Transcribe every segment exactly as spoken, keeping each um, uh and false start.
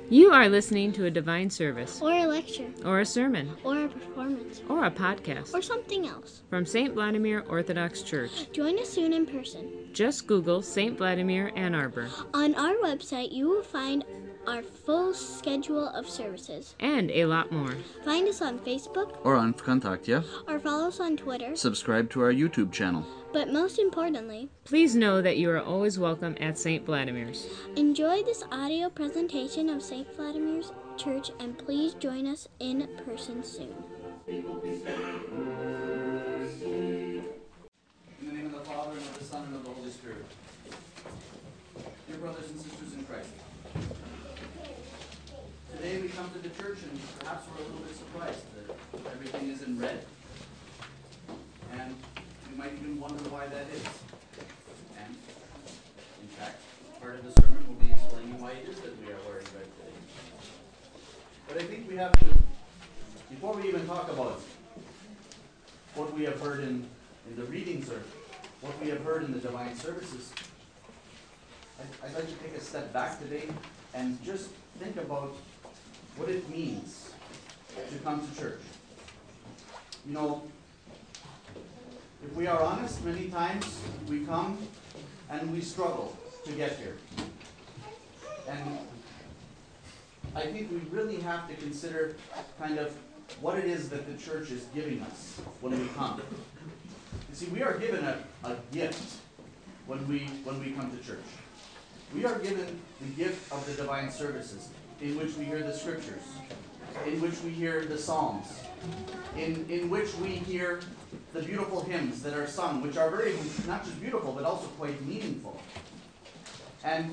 You are listening to a divine service, or a lecture, or a sermon, or a performance, or a podcast or something else from Saint Vladimir Orthodox Church. Join us soon in person. Just Google Saint Vladimir Ann Arbor. On our website, you will find our full schedule of services. And a lot more. Find us on Facebook. Or on Vkontakte. Or follow us on Twitter. Subscribe to our YouTube channel. But most importantly, please know that you are always welcome at Saint Vladimir's. Enjoy this audio presentation of Saint Vladimir's Church, and please join us in person soon. In the name of the Father, and of the Son, and of the Holy Spirit. Dear brothers and sisters in Christ, today we come to the church and perhaps we're a little bit surprised that everything is in red. And you might even wonder why that is. And, in fact, part of the sermon will be explaining why it is that we are wearing red today. But I think we have to, before we even talk about what we have heard in, in the readings or what we have heard in the divine services, I'd, I'd like to take a step back today and just think about what it means to come to church. You know, if we are honest, many times we come and we struggle to get here. And I think we really have to consider kind of what it is that the church is giving us when we come. You see, we are given a, a gift when we when we come to church. We are given the gift of the divine services, in which we hear the scriptures, in which we hear the psalms, in, in which we hear the beautiful hymns that are sung, which are very, not just beautiful, but also quite meaningful. And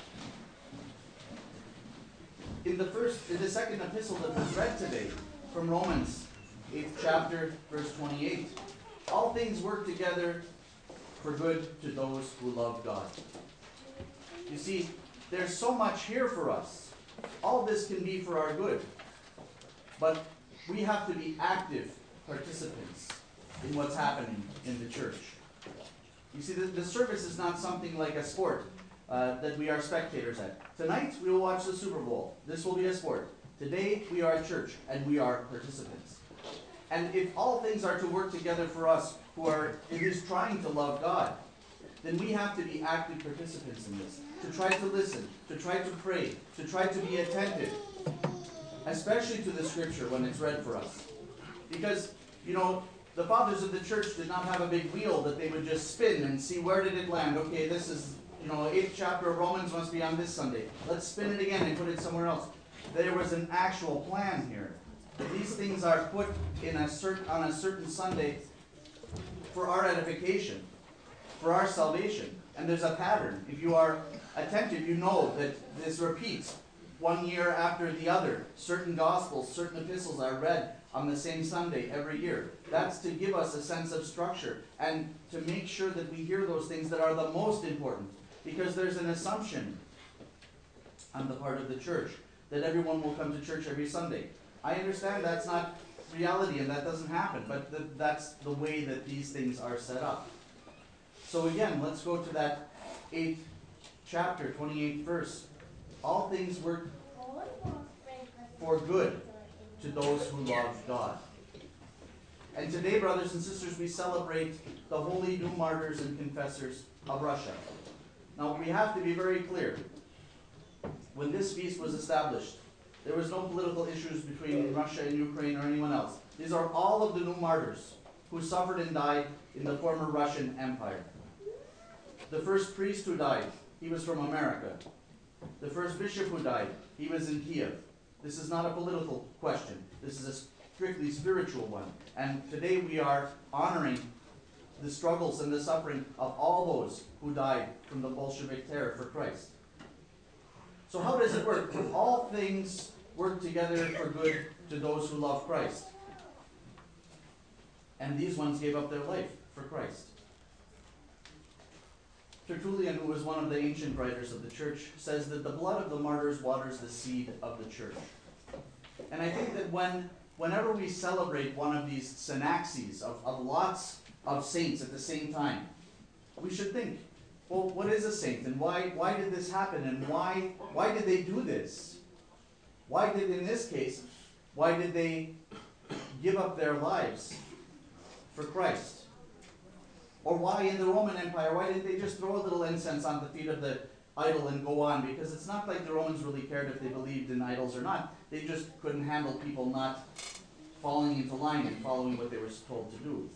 in the first, in the second epistle that was read today, from Romans, eighth chapter, verse twenty-eight, all things work together for good to those who love God. You see, there's so much here for us. All this can be for our good. But we have to be active participants in what's happening in the church. You see, the, the service is not something like a sport uh, that we are spectators at. Tonight, we will watch the Super Bowl. This will be a sport. Today, we are a church, and we are participants. And if all things are to work together for us who are in this trying to love God, then we have to be active participants in this, to try to listen, to try to pray, to try to be attentive, especially to the scripture when it's read for us. Because, you know, the fathers of the church did not have a big wheel that they would just spin and see where did it land. Okay, this is, you know, eighth chapter of Romans must be on this Sunday. Let's spin it again and put it somewhere else. There was an actual plan here. These things are put in a cert- on a certain Sunday for our edification, for our salvation. And there's a pattern. If you are attentive, you know that this repeats one year after the other. Certain gospels, certain epistles are read on the same Sunday every year. That's to give us a sense of structure and to make sure that we hear those things that are the most important. Because there's an assumption on the part of the church that everyone will come to church every Sunday. I understand that's not reality and that doesn't happen, but th- that's the way that these things are set up. So again, let's go to that eighth chapter, twenty-eighth verse. All things work for good to those who love God. And today, brothers and sisters, we celebrate the holy new martyrs and confessors of Russia. Now, we have to be very clear. When this feast was established, there was no political issues between Russia and Ukraine or anyone else. These are all of the new martyrs who suffered and died in the former Russian Empire. The first priest who died, he was from America. The first bishop who died, he was in Kiev. This is not a political question. This is a strictly spiritual one. And today we are honoring the struggles and the suffering of all those who died from the Bolshevik terror for Christ. So how does it work? All things work together for good to those who love Christ. And these ones gave up their life for Christ. Tertullian, who was one of the ancient writers of the church, says that the blood of the martyrs waters the seed of the church. And I think that when, whenever we celebrate one of these synaxes of, of lots of saints at the same time, we should think, well, what is a saint, and why why did this happen, and why why did they do this? Why did, in this case, why did they give up their lives for Christ? Or why in the Roman Empire, why didn't they just throw a little incense on the feet of the idol and go on? Because it's not like the Romans really cared if they believed in idols or not. They just couldn't handle people not falling into line and following what they were told to do.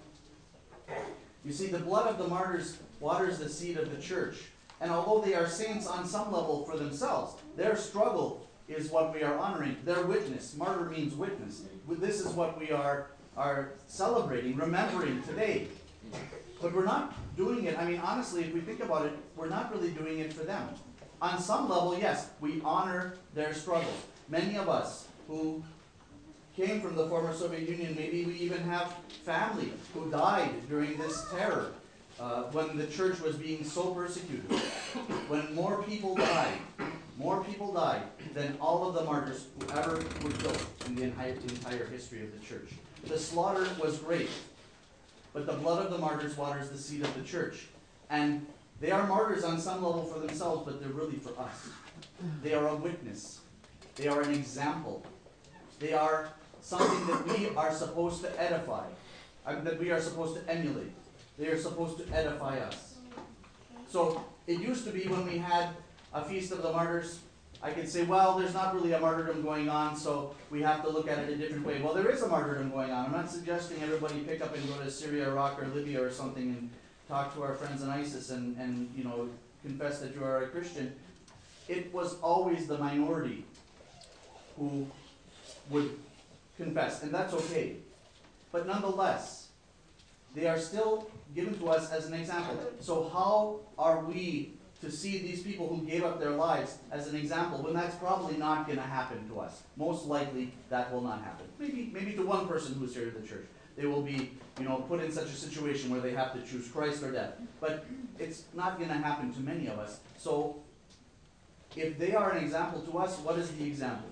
You see, the blood of the martyrs waters the seed of the church. And although they are saints on some level for themselves, their struggle is what we are honoring. Their witness. Martyr means witness. This is what we are, are celebrating, remembering today. But we're not doing it, I mean, honestly, if we think about it, we're not really doing it for them. On some level, yes, we honor their struggle. Many of us who came from the former Soviet Union, maybe we even have family who died during this terror, uh, when the church was being so persecuted. When more people died, more people died than all of the martyrs who ever were killed in the entire, entire history of the church. The slaughter was great. But the blood of the martyrs waters the seed of the church. And they are martyrs on some level for themselves, but they're really for us. They are a witness. They are an example. They are something that we are supposed to edify, uh, that we are supposed to emulate. They are supposed to edify us. So it used to be when we had a Feast of the Martyrs, I could say, well, there's not really a martyrdom going on, so we have to look at it a different way. Well, there is a martyrdom going on. I'm not suggesting everybody pick up and go to Syria, Iraq, or Libya or something and talk to our friends in ISIS and, and you know, confess that you are a Christian. It was always the minority who would confess, and that's okay. But nonetheless, they are still given to us as an example. So how are we to see these people who gave up their lives as an example when that's probably not going to happen to us? Most likely that will not happen. Maybe maybe to one person who's here at the church. They will be, you know, put in such a situation where they have to choose Christ or death. But it's not going to happen to many of us. So if they are an example to us, what is the example?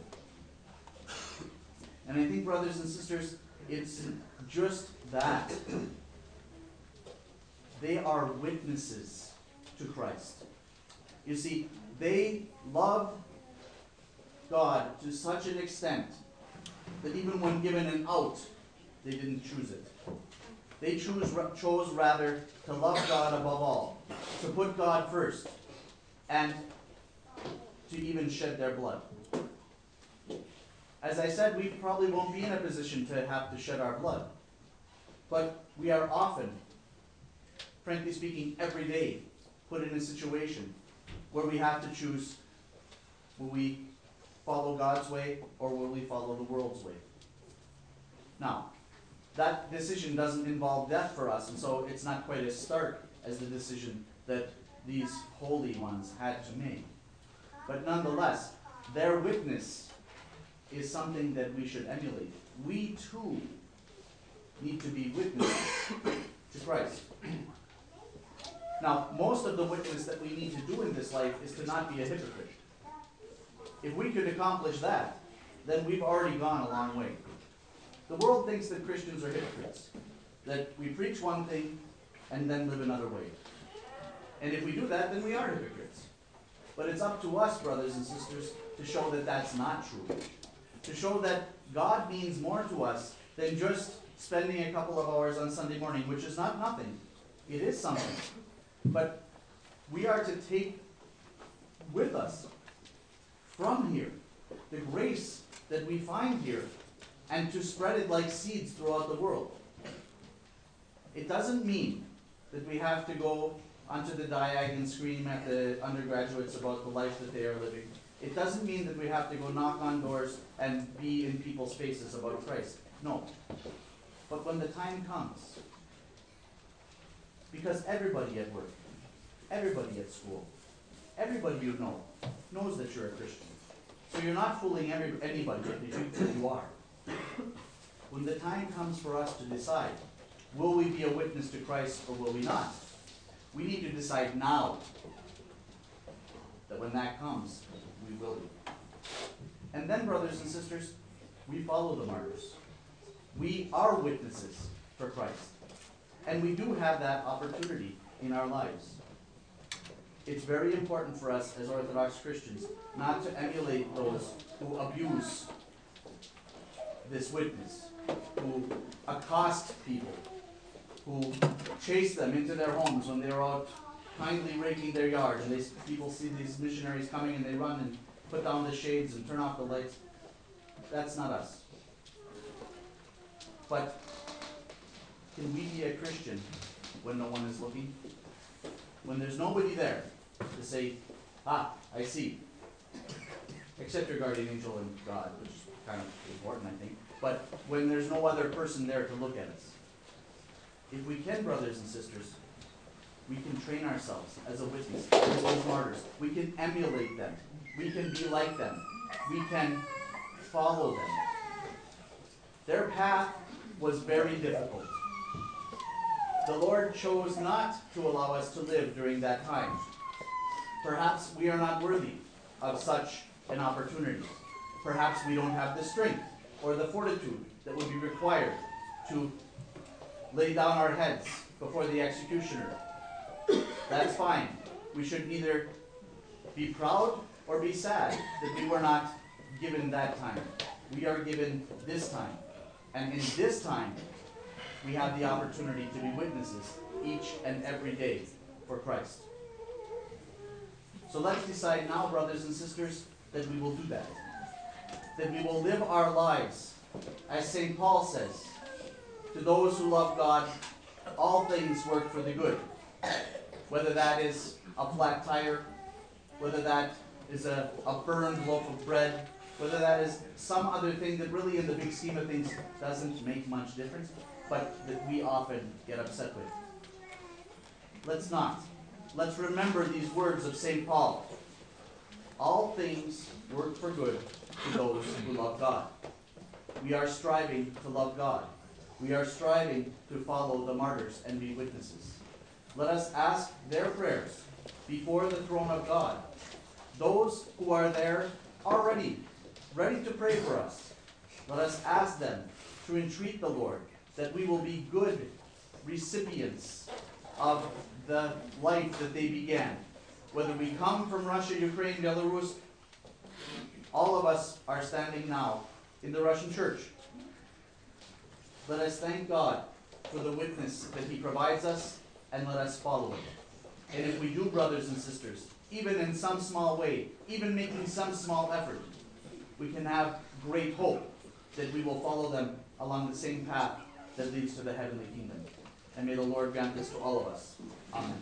And I think, brothers and sisters, it's just that. They are witnesses to Christ. You see, they loved God to such an extent that even when given an out, they didn't choose it. They choose, chose rather to love God above all, to put God first, and to even shed their blood. As I said, we probably won't be in a position to have to shed our blood. But we are often, frankly speaking, every day, put in a situation where we have to choose, will we follow God's way or will we follow the world's way? Now, that decision doesn't involve death for us, and so it's not quite as stark as the decision that these holy ones had to make. But nonetheless, their witness is something that we should emulate. We too need to be witnesses to Christ. Now, most of the witness that we need to do in this life is to not be a hypocrite. If we could accomplish that, then we've already gone a long way. The world thinks that Christians are hypocrites, that we preach one thing and then live another way. And if we do that, then we are hypocrites. But it's up to us, brothers and sisters, to show that that's not true. To show that God means more to us than just spending a couple of hours on Sunday morning, which is not nothing. It is something. But we are to take with us from here the grace that we find here and to spread it like seeds throughout the world. It doesn't mean that we have to go onto the diag and scream at the undergraduates about the life that they are living. It doesn't mean that we have to go knock on doors and be in people's faces about Christ. No. But when the time comes, because everybody at work, everybody at school, everybody you know, knows that you're a Christian. So you're not fooling every, anybody if you think that you are. When the time comes for us to decide, will we be a witness to Christ or will we not? We need to decide now that when that comes, we will be. And then, brothers and sisters, we follow the martyrs. We are witnesses for Christ. And we do have that opportunity in our lives. it's very important for us as Orthodox Christians not to emulate those who abuse this witness, who accost people, who chase them into their homes when they're out kindly raking their yard, and they, people see these missionaries coming and they run and put down the shades and turn off the lights. That's not us. But can we be a Christian when no one is looking? When there's nobody there to say, ah, I see. Except your guardian angel and God, which is kind of important, I think. But when there's no other person there to look at us. If we can, brothers and sisters, we can train ourselves as a witness, as those martyrs. We can emulate them. We can be like them. We can follow them. Their path was very difficult. The Lord chose not to allow us to live during that time. Perhaps we are not worthy of such an opportunity. Perhaps we don't have the strength or the fortitude that would be required to lay down our heads before the executioner. That's fine. We should neither be proud or be sad that we were not given that time. We are given this time. And in this time, we have the opportunity to be witnesses each and every day for Christ. So let's decide now, brothers and sisters, that we will do that. That we will live our lives, as Saint Paul says, to those who love God, all things work for the good. Whether that is a flat tire, whether that is a, a burned loaf of bread, whether that is some other thing that really in the big scheme of things doesn't make much difference, but that we often get upset with. Let's not. Let's remember these words of Saint Paul. All things work for good to those who love God. We are striving to love God. We are striving to follow the martyrs and be witnesses. Let us ask their prayers before the throne of God. Those who are there already, ready to pray for us. Let us ask them to entreat the Lord that we will be good recipients of the life that they began. Whether we come from Russia, Ukraine, Belarus, all of us are standing now in the Russian church. Let us thank God for the witness that He provides us, and let us follow it. And if we do, brothers and sisters, even in some small way, even making some small effort, we can have great hope that we will follow them along the same path that leads to the heavenly kingdom. And may the Lord grant this to all of us. Amen.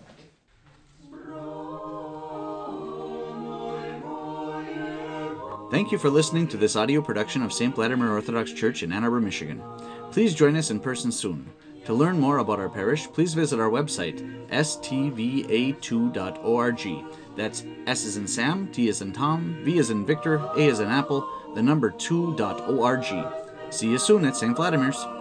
Thank you for listening to this audio production of Saint Vladimir Orthodox Church in Ann Arbor, Michigan. Please join us in person soon. To learn more about our parish, please visit our website, s t v a two dot org. That's S as in Sam, T as in Tom, V as in Victor, A as in Apple, the number two dot org. See you soon at Saint Vladimir's.